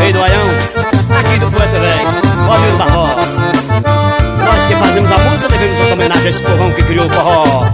rei do Baião, aqui do Poeta Velho, o Hamilton Barbosa. Nós que fazemos a música devemos nossa homenagem a esse povão que criou o forró.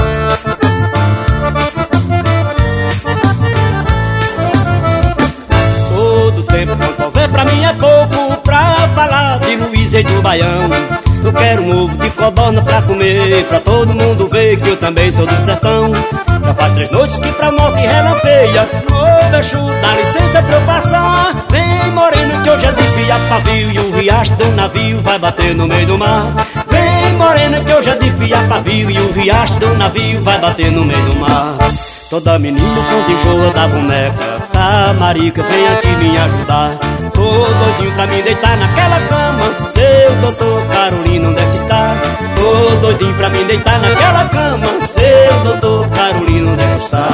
Todo tempo quanto houver pra mim é pouco pra falar de Luiz Rei do Baião. Eu quero um ovo de codorna pra comer, pra todo mundo ver que eu também sou do sertão. Já faz 3 noites que pra morte relampeia. Ô Bexu, dá licença pra eu passar. Vem morena que hoje é de fiar pavio, e o riacho do navio vai bater no meio do mar. Vem morena que hoje é de fiar pavio, e o riacho do navio vai bater no meio do mar. Toda menina quando enjoa da boneca, Samarica vem aqui me ajudar. Tô doidinho pra me deitar naquela cama, seu doutor Carolino onde é que está? Tô doidinho pra me deitar naquela cama, seu doutor Carolino onde é que está?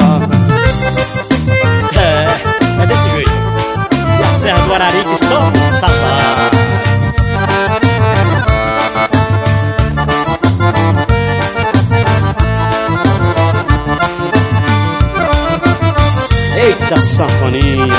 É desse jeito. E a Serra do Araripe só salvar. Eita sanfoninha.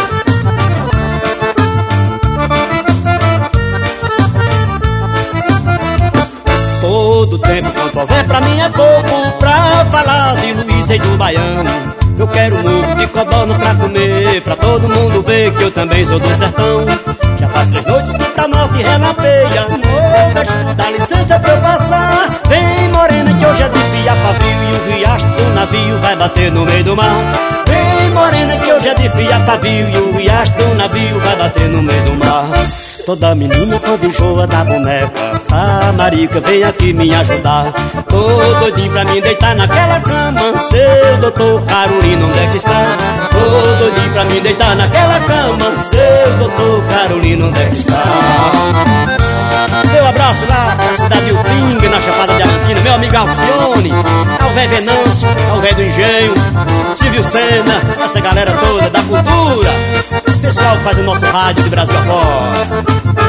Todo tempo quanto houver pra mim é pouco pra falar de Luiz Rei do Baião. Eu quero um ovo de codorna pra comer, pra todo mundo ver que eu também sou do sertão. Já faz 3 noites que pra morte relampeia. Ô Bexu, dá licença pra eu passar. Vem morena que hoje é de fiar pavio, e o riacho do navio vai bater no meio do mar. Vem morena que hoje é de fiar pavio, e o riacho do navio vai bater no meio do mar. Toda menina quando enjoa da boneca, Samarica vem aqui me ajudar. Tô doidinho pra me deitar naquela cama, seu doutor Carolino onde é que está? Tô doidinho pra me deitar naquela cama, seu doutor Carolino onde é que está? Meu abraço lá pra cidade de Upinga, na Chapada Diamantina, meu amigo Alcione, ao velho Venâncio, ao velho do Engenho, Silvio Sena, essa galera toda da cultura, pessoal que faz o nosso rádio de Brasil afora.